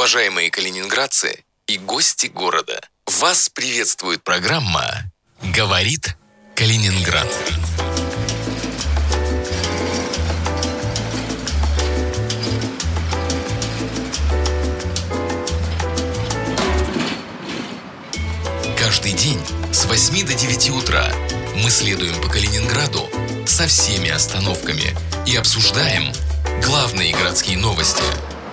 Уважаемые калининградцы и гости города, вас приветствует программа «Говорит Калининград». Каждый день с 8 до 9 утра мы следуем по Калининграду со всеми остановками и обсуждаем главные городские новости.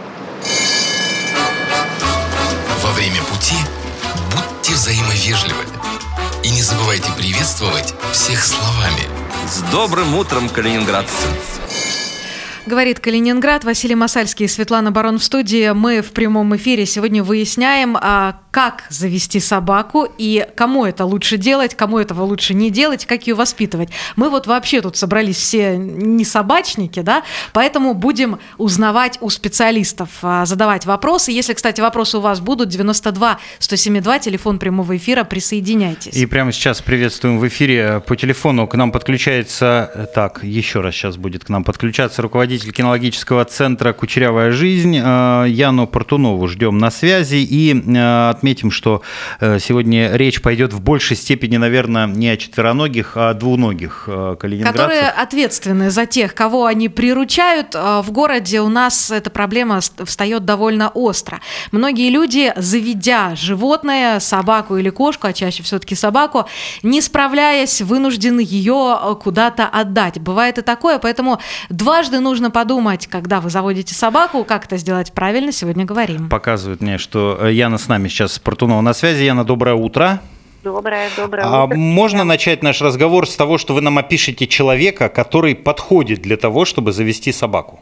Во время пути будьте взаимовежливы и не забывайте приветствовать всех словами. С добрым утром, калининградцы! Говорит Калининград. Василий Масальский и Светлана Барон в студии. Мы в прямом эфире сегодня выясняем, как завести собаку и кому это лучше делать, кому этого лучше не делать, как ее воспитывать. Мы вот вообще тут собрались все не собачники, да, поэтому будем узнавать у специалистов, задавать вопросы. Если, кстати, вопросы у вас будут, 92-107-2, телефон прямого эфира, присоединяйтесь. И прямо сейчас приветствуем в эфире по телефону. К нам подключается, еще раз сейчас будет к нам подключаться руководитель кинологического центра «Кучерявая жизнь» Яну Портунову. Ждем на связи и отметим, что сегодня речь пойдет в большей степени, наверное, не о четвероногих, а о двуногих калининградцах. Которые ответственны за тех, кого они приручают. В городе у нас эта проблема встает довольно остро. Многие люди, заведя животное, собаку или кошку, а чаще все-таки собаку, не справляясь, вынуждены ее куда-то отдать. Бывает и такое, поэтому дважды нужно подумать, когда вы заводите собаку, как это сделать правильно, сегодня говорим. Показывают мне, что Яна с нами сейчас, Портунова, на связи. Яна, доброе утро. Доброе утро. Можно начать наш разговор с того, что вы нам опишете человека, который подходит для того, чтобы завести собаку?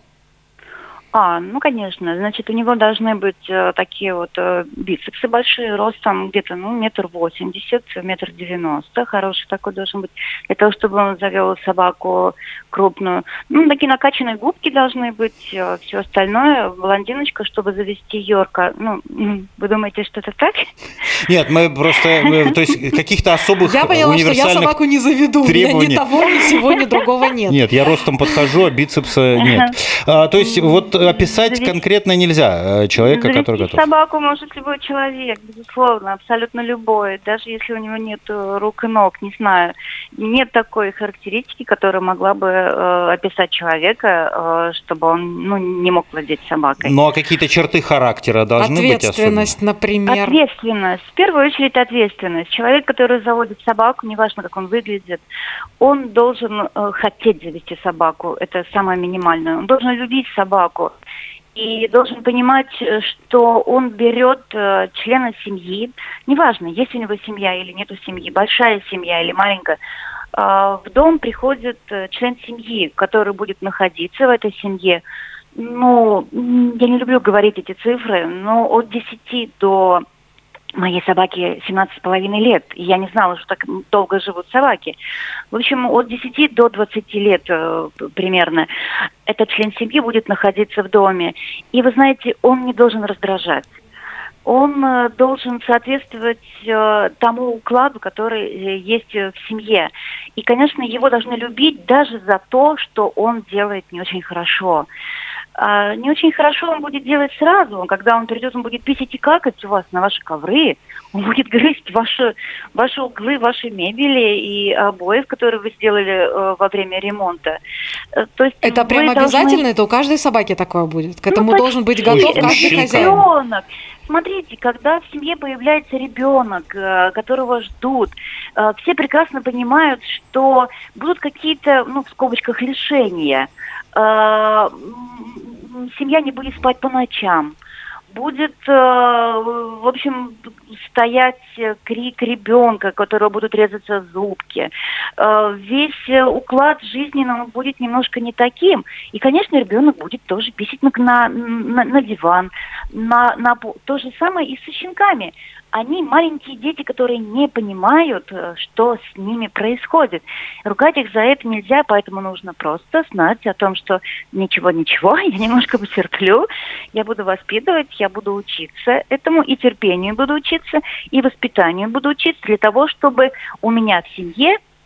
Ну, конечно. Значит, у него должны быть такие вот бицепсы большие, ростом где-то, 1,80 м, 1,90 м. Хороший такой должен быть. Для того, чтобы он завел собаку крупную. Такие накачанные губки должны быть. Все остальное. Блондиночка, чтобы завести Йорка. Вы думаете, что это так? Нет, мы просто... То есть каких-то особых я поняла, что я собаку не заведу. Требований. У меня ни того, ни сего, ни другого нет. Нет, я ростом подхожу, а бицепса нет. То есть вот описать конкретно нельзя человека, который готов. Собаку может любой человек, безусловно, абсолютно любой. Даже если у него нет рук и ног, не знаю. Нет такой характеристики, которая могла бы описать человека, чтобы он не мог владеть собакой. Ну, а какие-то черты характера должны быть особенные? Ответственность, например. Ответственность. В первую очередь ответственность. Человек, который заводит собаку, неважно, как он выглядит, он должен хотеть завести собаку. Это самое минимальное. Он должен любить собаку. И должен понимать, что он берет члена семьи, неважно, есть у него семья или нет семьи, большая семья или маленькая, в дом приходит член семьи, который будет находиться в этой семье. Я не люблю говорить эти цифры, но от 10 до... Моей собаке 17,5 лет, и я не знала, что так долго живут собаки. В общем, от 10 до 20 лет примерно этот член семьи будет находиться в доме. И вы знаете, он не должен раздражать. Он должен соответствовать тому укладу, который есть в семье. И, конечно, его должны любить даже за то, что он делает не очень хорошо. Не очень хорошо он будет делать сразу. Когда он придет, он будет писать и какать у вас на ваши ковры. Он будет грызть ваши углы, ваши мебели и обои, которые вы сделали во время ремонта. То есть это прям обязательно? Это у каждой собаки такое будет? К этому должен быть готов каждый хозяин? Ребенок. Смотрите, когда в семье появляется ребенок, которого ждут, все прекрасно понимают, что будут какие-то, в скобочках, лишения. Семья не будет спать по ночам. Будет, в общем, стоять крик ребенка, у которого будут резаться зубки. Весь уклад жизненный будет немножко не таким. И, конечно, ребенок будет тоже писать на диван, на пол. То же самое и со щенками. Они маленькие дети, которые не понимают, что с ними происходит. Ругать их за это нельзя, поэтому нужно просто знать о том, что ничего, я немножко потерплю, я буду воспитывать, я буду учиться этому, и терпению буду учиться, и воспитанию буду учиться для того, чтобы у меня в семье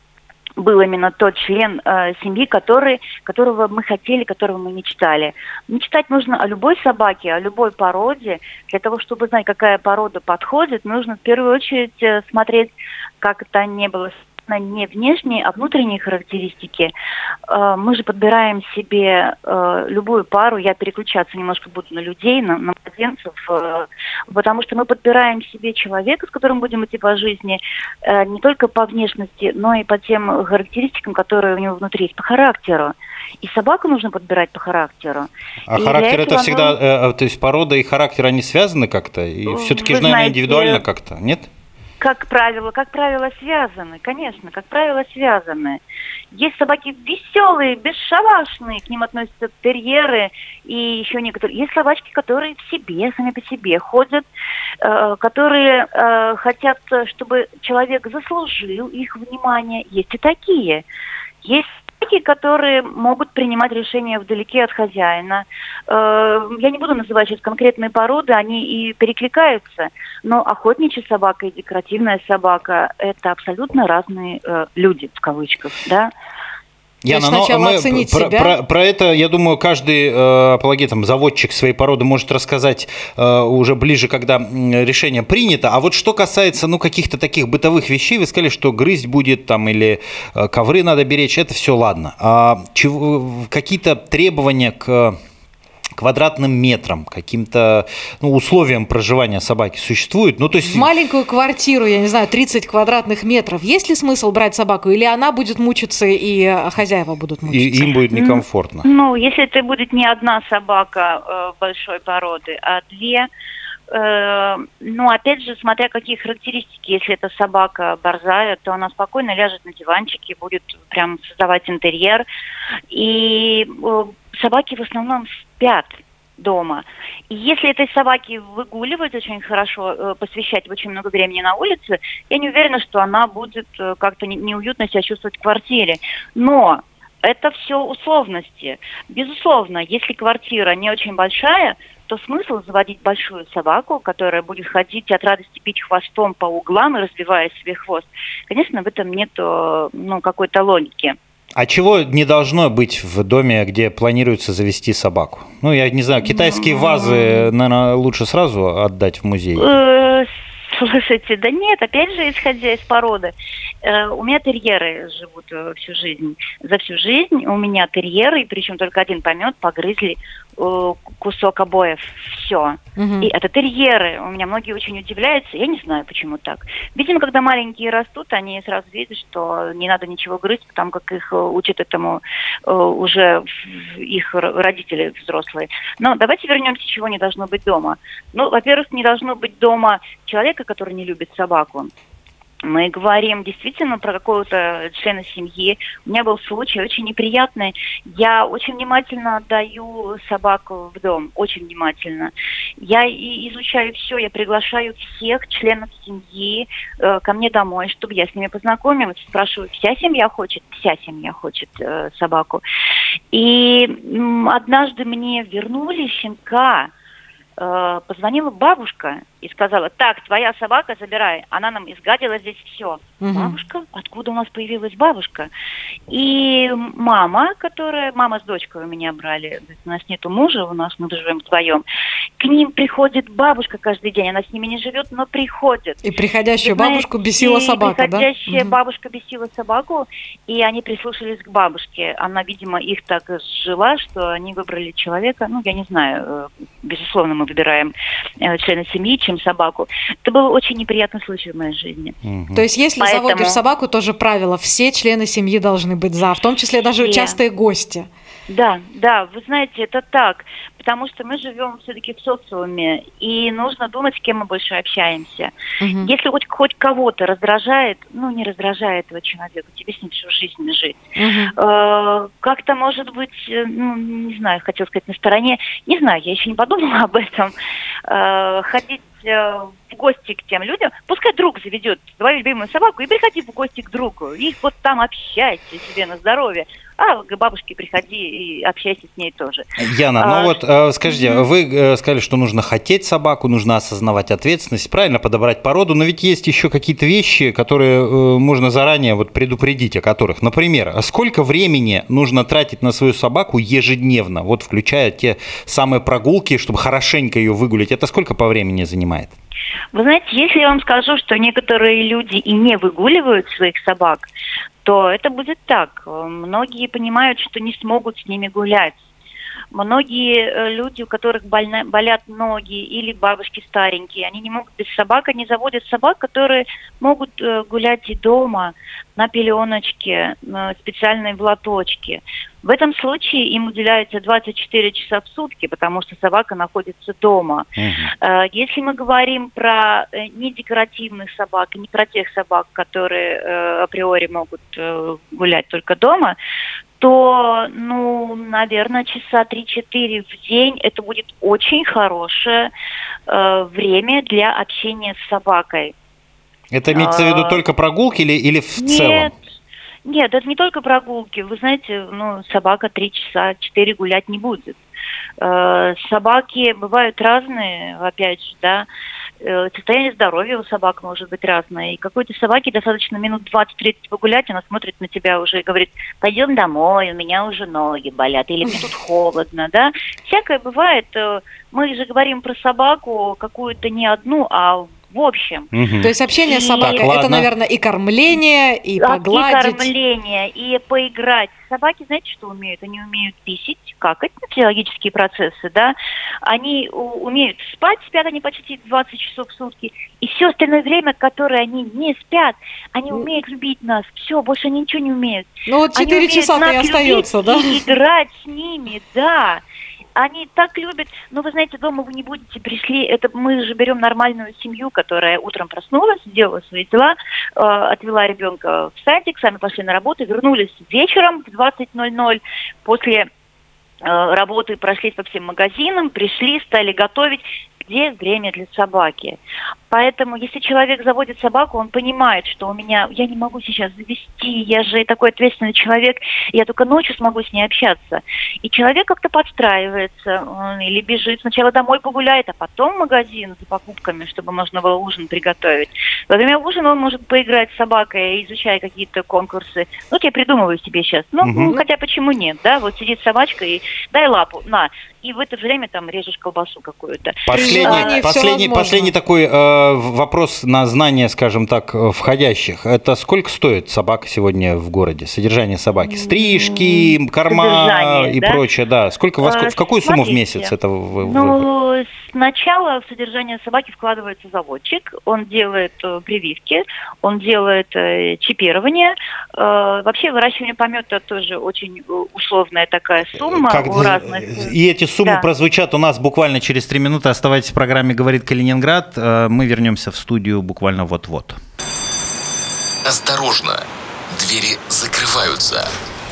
был именно тот член семьи, которого мы хотели, которого мы мечтали. Мечтать нужно о любой собаке, о любой породе. Для того, чтобы знать, какая порода подходит, нужно в первую очередь смотреть, как это ни было, не внешние, а внутренние характеристики. Мы же подбираем себе любую пару. Я переключаться немножко буду на людей, на младенцев, потому что мы подбираем себе человека, с которым будем идти по жизни, не только по внешности, но и по тем характеристикам, которые у него внутри есть, по характеру. И собаку нужно подбирать по характеру. А и характер это всегда, то есть порода и характер, они связаны как-то? И все-таки же, наверное, индивидуально как-то, нет? Как правило, связаны, конечно, как правило, связаны. Есть собаки веселые, бесшабашные, к ним относятся терьеры и еще некоторые. Есть собачки, которые в себе, сами по себе ходят, которые хотят, чтобы человек заслужил их внимание. Есть и такие. Есть собаки, которые могут принимать решения вдалеке от хозяина. Я не буду называть сейчас конкретные породы, они и перекликаются, но охотничья собака и декоративная собака – это абсолютно разные люди, в кавычках, да. Яна, сначала оценить себя. Про это, я думаю, каждый апологет, заводчик своей породы может рассказать уже ближе, когда решение принято. А вот что касается каких-то таких бытовых вещей, вы сказали, что грызть будет там или ковры надо беречь, это все ладно. А какие-то требования к квадратным метрам, каким-то условиям проживания собаки существует? То есть... В маленькую квартиру, я не знаю, 30 квадратных метров, есть ли смысл брать собаку? Или она будет мучиться, и хозяева будут мучиться? И им будет некомфортно. Если это будет не одна собака большой породы, а две, опять же, смотря какие характеристики. Если это собака борзая, то она спокойно ляжет на диванчике, будет прям создавать интерьер. И собаки в основном спят дома. И если этой собаке выгуливать очень хорошо, посвящать очень много времени на улице, я не уверена, что она будет как-то неуютно себя чувствовать в квартире. Но это все условности. Безусловно, если квартира не очень большая, то смысл заводить большую собаку, которая будет ходить от радости бить хвостом по углам и разбивая себе хвост. Конечно, в этом нет какой-то логики. А чего не должно быть в доме, где планируется завести собаку? Я не знаю, китайские вазы, наверное, лучше сразу отдать в музей. Слушайте, да нет, опять же, исходя из породы. У меня терьеры живут всю жизнь. За всю жизнь у меня терьеры, причем только один помет, погрызли кусок обоев. Все. И это терьеры. У меня многие очень удивляются. Я не знаю, почему так. Видимо, когда маленькие растут, они сразу видят, что не надо ничего грызть, потому как их учат этому уже их родители взрослые. Но давайте вернемся, чего не должно быть дома. Во-первых, не должно быть дома человека, который не любит собаку. Мы говорим действительно про какого-то члена семьи. У меня был случай очень неприятный. Я очень внимательно отдаю собаку в дом, очень внимательно. Я изучаю все, я приглашаю всех членов семьи ко мне домой, чтобы я с ними познакомилась. Спрашиваю, вся семья хочет собаку. И однажды мне вернули щенка. Позвонила бабушка и сказала: так, твоя собака, забирай. Она нам изгадила здесь все. Бабушка? Откуда у нас появилась бабушка? И мама с дочкой у меня брали. У нас нету мужа, мы живем вдвоем. К ним приходит бабушка каждый день. Она с ними не живет, но приходит. И приходящую бабушку бесила собака, да? Приходящая бабушка бесила собаку, и они прислушались к бабушке. Она, видимо, их так сжила, что они выбрали человека. Я не знаю, безусловно, мы выбираем члена семьи, чем собаку. Это был очень неприятный случай в моей жизни. То есть, если заводишь собаку, тоже правило, все члены семьи должны быть за, в том числе даже частые гости. Да, вы знаете, это так, потому что мы живем все-таки в социуме, и нужно думать, с кем мы больше общаемся. Если хоть кого-то раздражает, не раздражает этого человека, тебе с ним всю жизнь жить. Как-то, может быть, не знаю, хотела сказать, на стороне, не знаю, я еще не подумала об этом, ходить в гости к тем людям, пускай друг заведет свою любимую собаку и приходи в гости к другу. И вот там общайся себе на здоровье. А к бабушке приходи и общайся с ней тоже. Яна, скажите, вы сказали, что нужно хотеть собаку, нужно осознавать ответственность, правильно подобрать породу, но ведь есть еще какие-то вещи, которые можно заранее предупредить о которых. Например, сколько времени нужно тратить на свою собаку ежедневно, включая те самые прогулки, чтобы хорошенько ее выгулять, это сколько по времени занимает? Вы знаете, если я вам скажу, что некоторые люди и не выгуливают своих собак, то это будет так. Многие понимают, что не смогут с ними гулять. Многие люди, у которых болят ноги или бабушки старенькие, они не могут без собак, они заводят собак, которые могут гулять и дома, на пеленочке, на специальной в лоточке. В этом случае им уделяется 24 часа в сутки, потому что собака находится дома. Если мы говорим про недекоративных собак, не про тех собак, которые априори могут гулять только дома, то, наверное, часа 3-4 в день это будет очень хорошее время для общения с собакой. Это имеется в виду только прогулки или в целом? Нет, это не только прогулки. Вы знаете, собака 3 часа, 4 гулять не будет. Собаки бывают разные, опять же, да. Состояние здоровья у собак может быть разное. И какой-то собаке достаточно минут 20-30 погулять, она смотрит на тебя уже и говорит: пойдем домой, у меня уже ноги болят, или мне тут холодно, да. Всякое бывает. Мы же говорим про собаку какую-то не одну, а в общем. То есть общение с собакой, это, наверное, и кормление, и погладить. И кормление, и поиграть. Собаки, знаете, что умеют? Они умеют писать, какать, физиологические процессы, да. Они умеют спать, спят они почти 20 часов в сутки. И все остальное время, которое они не спят, они умеют любить нас. Все, больше они ничего не умеют. 4 часа-то и остается, да? И играть с ними, да. Они так любят, но вы знаете, дома вы не будете, пришли, это мы же берем нормальную семью, которая утром проснулась, сделала свои дела, отвела ребенка в садик, сами пошли на работу, вернулись вечером в 20:00 после работы, прошлись по всем магазинам, пришли, стали готовить. Где время для собаки? Поэтому, если человек заводит собаку, он понимает, что я не могу сейчас завести, я же такой ответственный человек, я только ночью смогу с ней общаться. И человек как-то подстраивается, или бежит, сначала домой погуляет, а потом в магазин за покупками, чтобы можно было ужин приготовить. Во время ужина он может поиграть с собакой, изучая какие-то конкурсы. Я придумываю себе сейчас. Хотя почему нет, да? Вот сидит собачка и дай лапу, на. И в это же время там режешь колбасу какую-то. Последний такой вопрос на знание, скажем так, входящих. Это сколько стоит собака сегодня в городе? Содержание собаки? Стрижки, корма и прочее, да. Сколько в какую сумму в месяц это выходит? Сначала в содержание собаки вкладывается заводчик, он делает прививки, он делает чипирование. Вообще выращивание помета тоже очень условная такая сумма у разных. И эти суммы прозвучат у нас буквально через 3 минуты. Оставайтесь в программе «Говорит Калининград». Мы вернемся в студию буквально вот-вот. Осторожно, двери закрываются.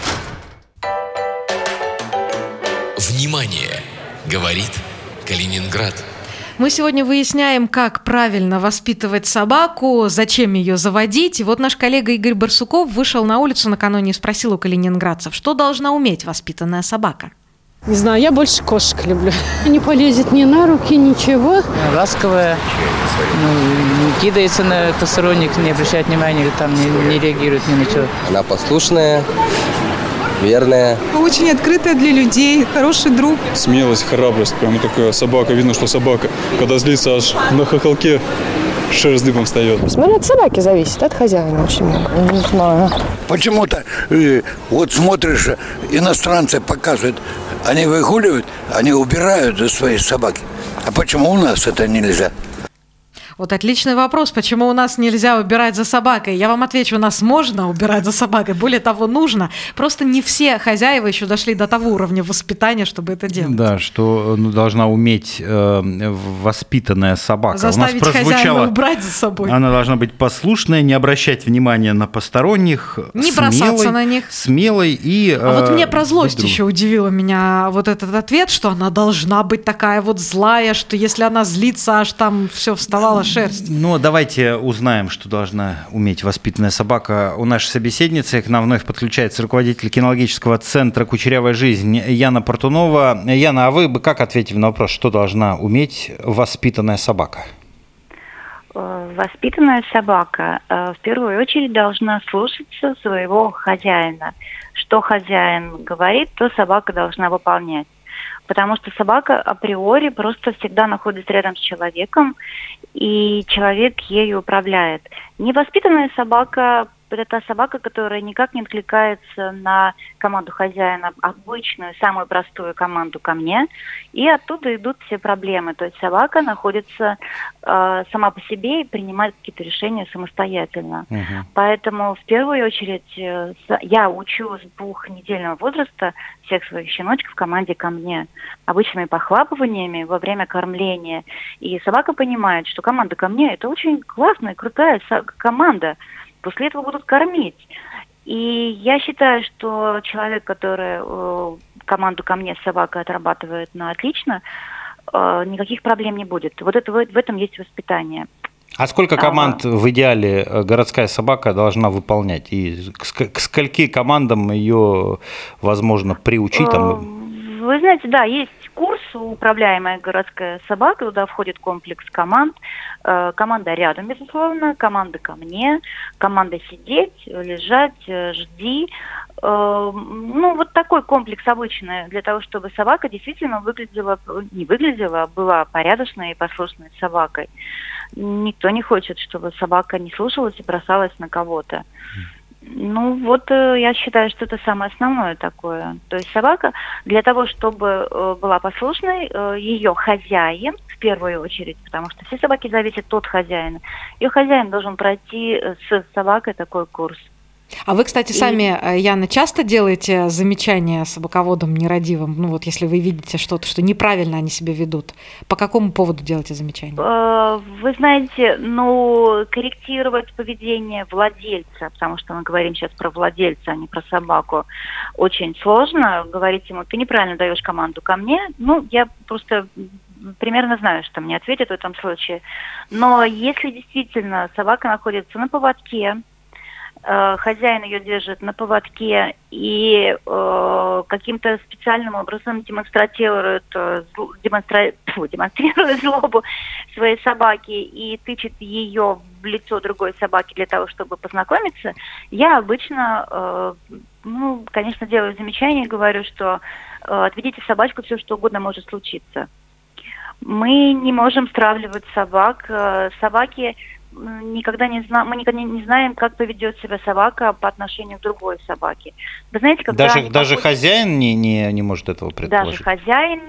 Внимание! Говорит Калининград. Мы сегодня выясняем, как правильно воспитывать собаку, зачем ее заводить. И вот наш коллега Игорь Барсуков вышел на улицу накануне и спросил у калининградцев, что должна уметь воспитанная собака. Не знаю, я больше кошек люблю. Не полезет ни на руки, ничего. Ласковая, не кидается на посторонних, не обращает внимания, там не реагирует ни на что. Она послушная, верная. Очень открытая для людей, хороший друг. Смелость, храбрость. Прямо такая собака. Видно, что собака, когда злится, аж на хохолке шерсть дыбом встает. Смотри, от собаки зависит, от хозяина очень много. Не знаю. Почему-то вот смотришь, иностранцы показывают, они выгуливают, они убирают за свои собаки. А почему у нас это нельзя? Вот отличный вопрос, почему у нас нельзя убирать за собакой. Я вам отвечу, у нас можно убирать за собакой, более того, нужно. Просто не все хозяева еще дошли до того уровня воспитания, чтобы это делать. Да, что должна уметь воспитанная собака. Заставить хозяина убрать за собой. Она должна быть послушная, не обращать внимания на посторонних. Не бросаться на них. Смелой и... А вот мне про злость еще удивило меня вот этот ответ, что она должна быть такая вот злая, что если она злится, аж там все вставало, шерсть. Ну, давайте узнаем, что должна уметь воспитанная собака. У нашей собеседницы к нам вновь подключается руководитель кинологического центра «Кучерявая жизнь» Яна Портунова. Яна, а вы бы как ответили на вопрос, что должна уметь воспитанная собака? Воспитанная собака в первую очередь должна слушаться своего хозяина. Что хозяин говорит, то собака должна выполнять. Потому что собака априори просто всегда находится рядом с человеком, и человек ею управляет. Невоспитанная собака – это та собака, которая никак не откликается на команду хозяина, обычную, самую простую команду «ко мне», и оттуда идут все проблемы. То есть собака находится сама по себе и принимает какие-то решения самостоятельно. Поэтому в первую очередь я учу с 2-недельного возраста всех своих щеночков в команде «ко мне» обычными похлапываниями во время кормления. И собака понимает, что команда «ко мне» – это очень классная, крутая команда. После этого будут кормить. И я считаю, что человек, который команду «ко мне» с собакой отрабатывает на отлично, никаких проблем не будет. Вот это, в этом есть воспитание. А сколько команд в идеале городская собака должна выполнять? И к скольки командам ее возможно приучить? Вы знаете, да, есть курс «Управляемая городская собака», туда входит комплекс команд. Команда рядом, безусловно, команда «ко мне», команда «сидеть», «лежать», «жди». Ну, вот такой комплекс обычный для того, чтобы собака действительно была порядочной и послушной собакой. Никто не хочет, чтобы собака не слушалась и бросалась на кого-то. Ну, вот я считаю, что это самое основное такое. То есть собака для того, чтобы была послушной, ее хозяин, в первую очередь, потому что все собаки зависят от хозяина, ее хозяин должен пройти с собакой такой курс. А вы, кстати, сами, Яна, часто делаете замечания собаководам нерадивым? Ну вот если вы видите что-то, что неправильно они себя ведут, по какому поводу делаете замечания? Вы знаете, корректировать поведение владельца, потому что мы говорим сейчас про владельца, а не про собаку, очень сложно. Говорить ему, ты неправильно даешь команду ко мне. Я просто примерно знаю, что мне ответят в этом случае. Но если действительно собака находится на поводке, хозяин ее держит на поводке и каким-то специальным образом демонстрирует злобу своей собаки и тычет ее в лицо другой собаки для того, чтобы познакомиться, я обычно, конечно, делаю замечание и говорю, что отведите собачку, все что угодно может случиться. Мы не можем стравливать собак. Собаки мы никогда не знаем, как поведет себя собака по отношению к другой собаке. Вы знаете, когда даже хозяин не может этого предположить? Даже хозяин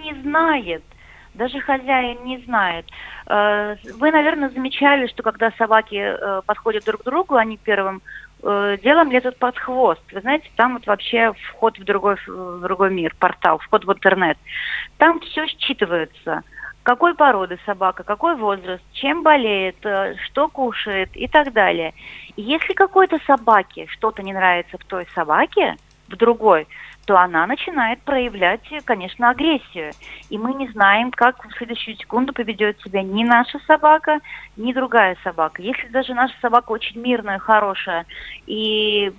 не знает. Вы, наверное, замечали, что когда собаки подходят друг к другу, они первым делом лезут под хвост. Вы знаете, там вот вообще вход в другой мир, портал, вход в интернет. Там все считывается. Какой породы собака, какой возраст, чем болеет, что кушает и так далее. И если какой-то собаке что-то не нравится в той собаке, в другой, то она начинает проявлять, конечно, агрессию. И мы не знаем, как в следующую секунду поведет себя ни наша собака, ни другая собака. Если даже наша собака очень мирная, хорошая, и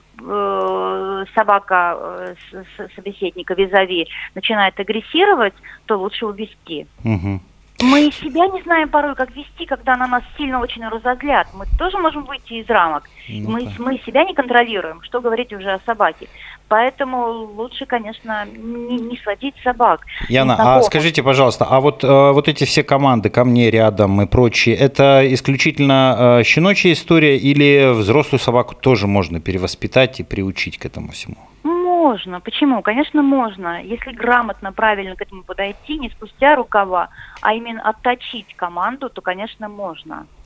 собака собеседника визави начинает агрессировать, то лучше увести. Мы себя не знаем порой, как вести, когда на нас сильно очень разозлят. Мы тоже можем выйти из рамок. Мы себя не контролируем, что говорить уже о собаке. Поэтому лучше, конечно, не сводить собак. Яна, а скажите, пожалуйста, а вот эти все команды «ко мне», «рядом» и прочие, это исключительно щеночья история или взрослую собаку тоже можно перевоспитать и приучить к этому всему? Можно. Почему? Конечно, можно. Если грамотно, правильно к этому подойти, не спустя рукава, а именно отточить команду, то, конечно, можно.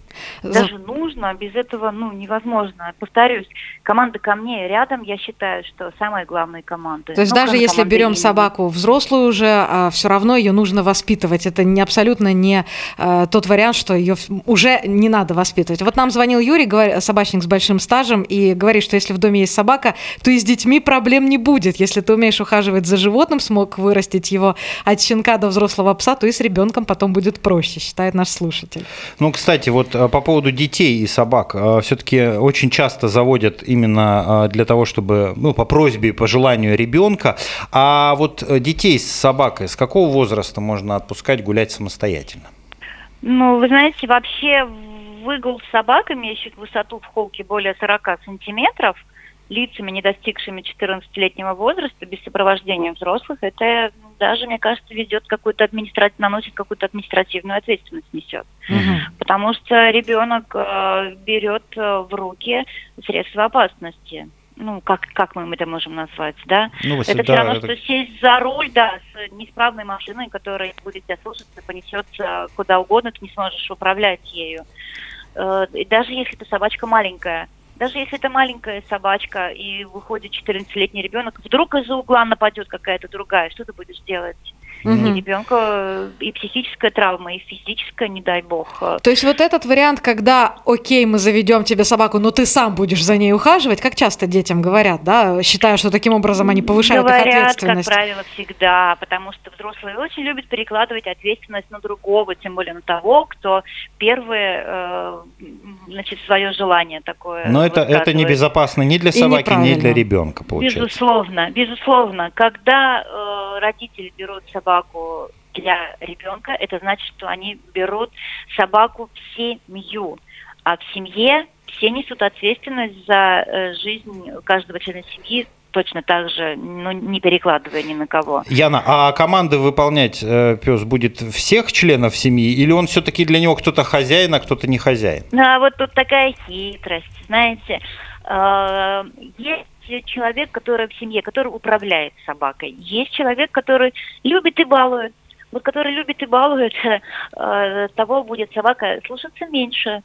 Даже нужно, без этого невозможно. Повторюсь, команда ко мне рядом, я считаю, что самые главные команды. То есть даже если берем собаку взрослую уже, все равно ее нужно воспитывать. Это абсолютно не тот вариант, что ее уже не надо воспитывать. Вот нам звонил Юрий, собачник с большим стажем, и говорит, что если в доме есть собака, то и с детьми проблем не будет. Если ты умеешь ухаживать за животным, смог вырастить его от щенка до взрослого пса, то и с ребенком потом будет проще, считает наш слушатель. Ну, кстати, вот по поводу детей и собак. Все-таки очень часто заводят именно для того, чтобы, по просьбе и по желанию ребенка. А вот детей с собакой с какого возраста можно отпускать гулять самостоятельно? Вы знаете, вообще выгул с собакой, имеющих высоту в холке более 40 сантиметров, лицами, не достигшими 14-летнего возраста, без сопровождения взрослых, это даже, мне кажется, наносит какую-то административную ответственность, несет. Потому что ребенок берет в руки средства опасности. Как мы это можем назвать, да? Это все равно, что сесть за руль, с неисправной машиной, которая будет тебя слушаться, понесется куда угодно, ты не сможешь управлять ею. И даже если эта собачка маленькая, даже если это маленькая собачка и выходит 14-летний ребенок, вдруг из-за угла нападет какая-то другая, что ты будешь делать? И ребенка и психическая травма, и физическая, не дай бог. То есть вот этот вариант, когда, окей, мы заведем тебе собаку, но ты сам будешь за ней ухаживать, как часто детям говорят, да, считая, что таким образом они повышают их ответственность? Говорят, как правило, всегда, потому что взрослые очень любят перекладывать ответственность на другого, тем более на того, кто первый, свое желание такое. Но это небезопасно ни для собаки, ни для ребенка, получается. Безусловно. Когда родители берут собаку для ребенка, это значит, что они берут собаку в семью. А в семье все несут ответственность за жизнь каждого члена семьи, точно так же, не перекладывая ни на кого. Яна, а команды выполнять пес будет всех членов семьи, или он все-таки для него кто-то хозяин, а кто-то не хозяин? Вот тут такая хитрость, знаете. Есть человек, который в семье, который управляет собакой. Есть человек, который любит и балует. Вот который любит и балует, того будет собака слушаться меньше.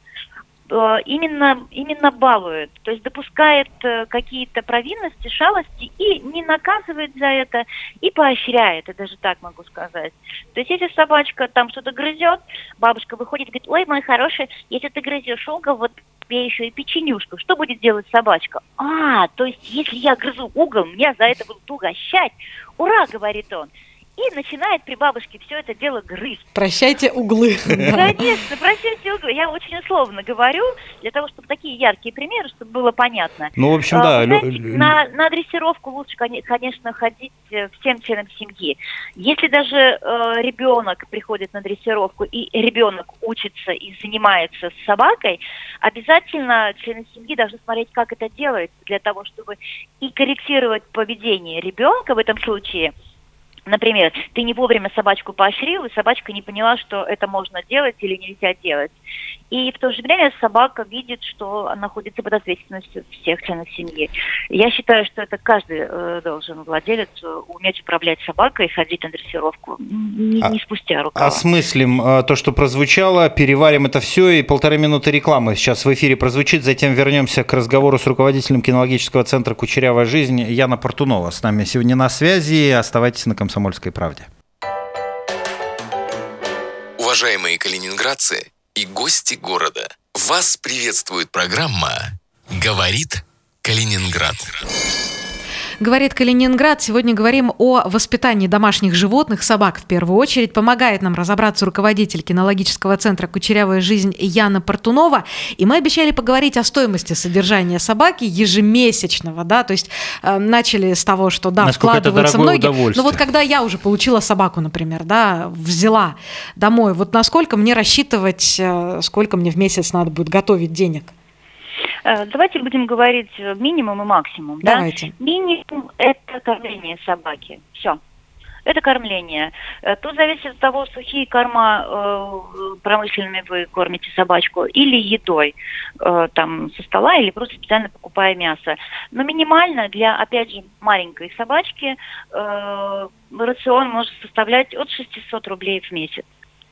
Именно балует, то есть допускает какие-то провинности, шалости и не наказывает за это, и поощряет, я даже так могу сказать. То есть если собачка там что-то грызет, бабушка выходит и говорит: ой, мой хороший, если ты грызешь угол, вот тебе еще и печенюшку, что будет делать собачка? То есть если я грызу угол, меня за это будут угощать. Ура, говорит он. И начинает при бабушке все это дело грызть. Прощайте углы. Конечно, прощайте углы. Я очень условно говорю, для того, чтобы такие яркие примеры, чтобы было понятно. В общем, да. На дрессировку лучше, конечно, ходить всем членам семьи. Если даже ребенок приходит на дрессировку, и ребенок учится и занимается с собакой, обязательно члены семьи должны смотреть, как это делается, для того, чтобы и корректировать поведение ребенка в этом случае. Например, ты не вовремя собачку поощрил, и собачка не поняла, что это можно делать или нельзя делать. И в то же время собака видит, что она находится под ответственностью всех членов семьи. Я считаю, что это каждый должен, владелец, уметь управлять собакой и ходить на дрессировку, не спустя рукава. Осмыслим то, что прозвучало, переварим это все, и 1,5 минуты рекламы сейчас в эфире прозвучит, затем вернемся к разговору с руководителем кинологического центра «Кучерявая жизнь» Яна Портунова. С нами сегодня на связи. Оставайтесь на «Комсомольской правде». Уважаемые калининградцы и гости города, вас приветствует программа «Говорит Калининград». Говорит Калининград. Сегодня говорим о воспитании домашних животных, собак в первую очередь. Помогает нам разобраться руководитель кинологического центра «Кучерявая жизнь» Яна Портунова. И мы обещали поговорить о стоимости содержания собаки ежемесячного. Да? То есть начали с того, что вкладываются многие. Но вот когда я уже получила собаку, например, взяла домой, вот насколько мне рассчитывать, сколько мне в месяц надо будет готовить денег? Давайте будем говорить минимум и максимум. Давайте. Да? Минимум – это кормление собаки. Все. Это кормление. Тут зависит от того, сухие корма промышленными вы кормите собачку или едой там со стола, или просто специально покупая мясо. Но минимально для, опять же, маленькой собачки рацион может составлять от 600 рублей в месяц.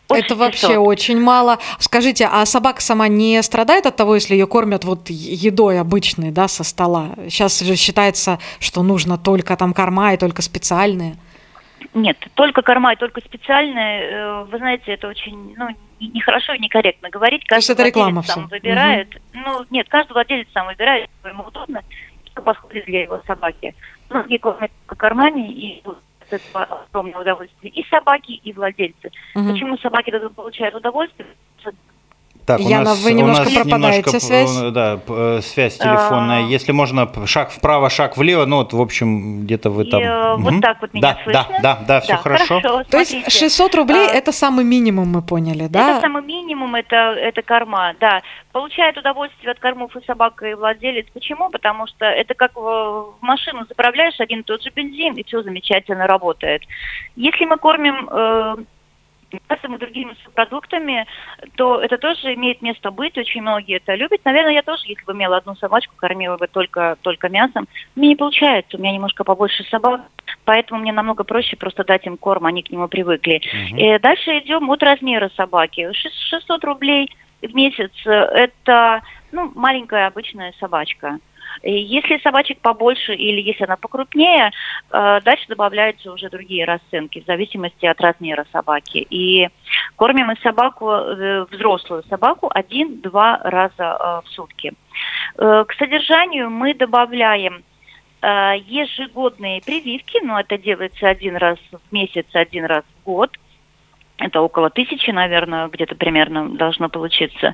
Это вообще очень мало. Скажите, а собака сама не страдает от того, если ее кормят вот едой обычной, да, со стола? Сейчас же считается, что нужно только там корма и только специальные. Нет, только корма и только специальные. Вы знаете, это очень, нехорошо и некорректно говорить. Каждый владелец сам выбирает. Нет, каждый владелец сам выбирает, что ему удобно, что подходит для его собаки. Многие кормят только кормами, и это огромное удовольствие и собаки, и владельцы. Почему собаки получают удовольствие? Так, Яна, вы немножко пропадаете, связь? Да, связь телефонная. Если можно, шаг вправо, шаг влево, в общем, где-то вы там... Вот так вот меня слышно? Да, все хорошо. То есть 600 рублей – это самый минимум, мы поняли, да? Это самый минимум, это корма, да. Получает удовольствие от кормов и собака, и владелец. Почему? Потому что это как в машину заправляешь один и тот же бензин, и все замечательно работает. Если мы кормим... мясом и другими продуктами, то это тоже имеет место быть. Очень многие это любят. Наверное, я тоже, если бы имела одну собачку, кормила бы только мясом. У меня не получается. У меня немножко побольше собак, поэтому мне намного проще просто дать им корм, они к нему привыкли. И дальше идем от размера собаки. 600 рублей в месяц – это маленькая обычная собачка. Если собачек побольше или если она покрупнее, дальше добавляются уже другие расценки в зависимости от размера собаки. И кормим мы собаку, взрослую собаку, 1-2 раза в сутки. К содержанию мы добавляем ежегодные прививки, но это делается 1 раз в месяц, 1 раз в год. Это около 1000, наверное, где-то примерно должно получиться.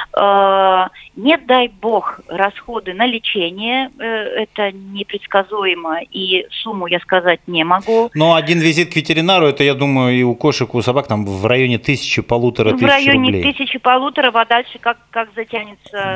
Не дай бог расходы на лечение, это непредсказуемо, и сумму я сказать не могу. Но один визит к ветеринару, это, я думаю, и у кошек, и у собак там в районе 1000-1500 рублей. В районе 1000-1500, а дальше как затянется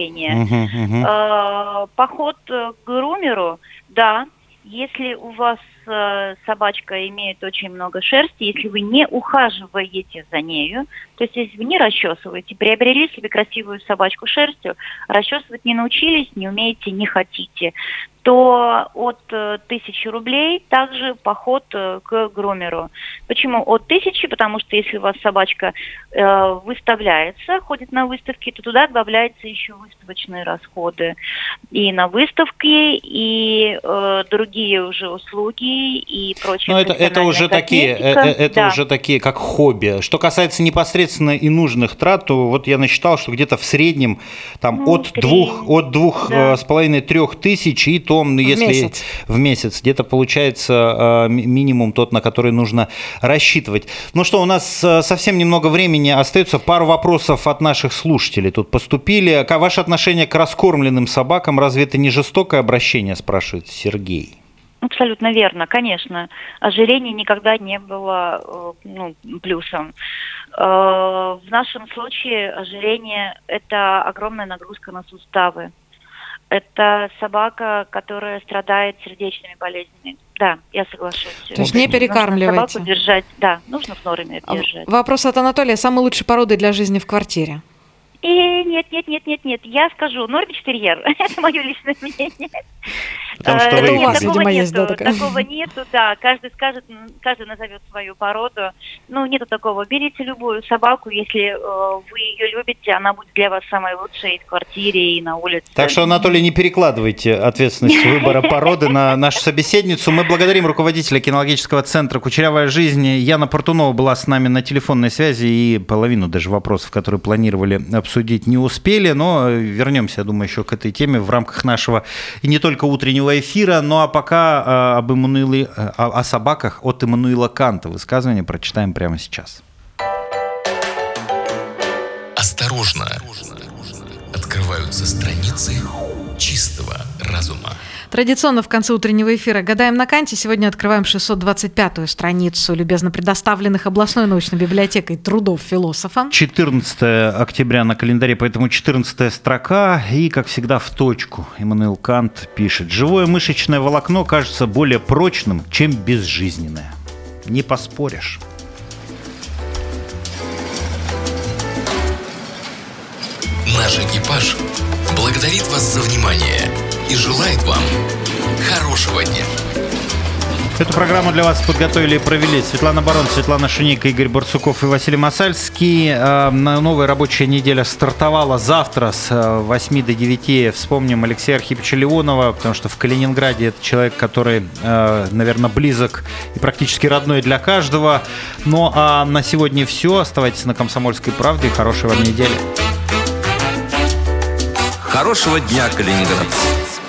лечение. Поход к грумеру, да, если у вас собачка имеет очень много шерсти, если вы не ухаживаете за нею, то есть если вы не расчесываете, приобрели себе красивую собачку шерстью, расчесывать не научились, не умеете, не хотите, то от 1000 рублей также поход к грумеру. Почему от 1000? Потому что если у вас собачка выставляется, ходит на выставки, то туда добавляются еще выставочные расходы. И на выставки, и другие уже услуги, и прочее. Но это уже такие, как хобби. Что касается непосредственно и нужных трат, то вот я насчитал, что где-то в среднем там от 2,5-3 тысяч, и то, если в месяц, где-то получается минимум тот, на который нужно рассчитывать. Ну что, у нас совсем немного времени остается. Пару вопросов от наших слушателей тут поступили. Ваше отношение к раскормленным собакам, разве это не жестокое обращение, спрашивает Сергей? Абсолютно верно, конечно. Ожирение никогда не было плюсом. В нашем случае ожирение – это огромная нагрузка на суставы. Это собака, которая страдает сердечными болезнями. Да, я соглашусь. То есть не перекармливайте. Нужно собаку держать, нужно в норме держать. Вопрос от Анатолия. Самые лучшие породы для жизни в квартире? И нет. Я скажу, норвич-терьер. Это мое личное мнение. Потому что это у вас, видимо, есть, да, такая? Такого нету, да. Каждый назовет свою породу. Нету такого. Берите любую собаку, если вы ее любите, она будет для вас самой лучшей и в квартире, и на улице. Так что, Анатолий, не перекладывайте ответственность выбора породы на нашу собеседницу. Мы благодарим руководителя кинологического центра «Кучерявая жизнь». Яна Портунова была с нами на телефонной связи, и половину даже вопросов, которые планировали обсудить, не успели, но вернемся, я думаю, еще к этой теме в рамках нашего и не только утреннего эфира. Ну а пока о собаках от Иммануила Канта высказывание прочитаем прямо сейчас. Осторожно! Открываются страницы чистого разума. Традиционно в конце утреннего эфира «Гадаем на Канте». Сегодня открываем 625-ю страницу любезно предоставленных областной научной библиотекой трудов философа. 14 октября на календаре, поэтому 14 строка. И, как всегда, в точку. Иммануил Кант пишет: «Живое мышечное волокно кажется более прочным, чем безжизненное». Не поспоришь. Наш экипаж благодарит вас за внимание и желает вам хорошего дня. Эту программу для вас подготовили и провели Светлана Барон, Светлана Шунейко, Игорь Барсуков и Василий Масальский. Новая рабочая неделя стартовала завтра с 8 до 9. Вспомним Алексея Архиповича Леонова, потому что в Калининграде это человек, который, наверное, близок и практически родной для каждого. Ну а на сегодня все. Оставайтесь на «Комсомольской правде». Хорошей вам недели. Хорошего дня, Калининград!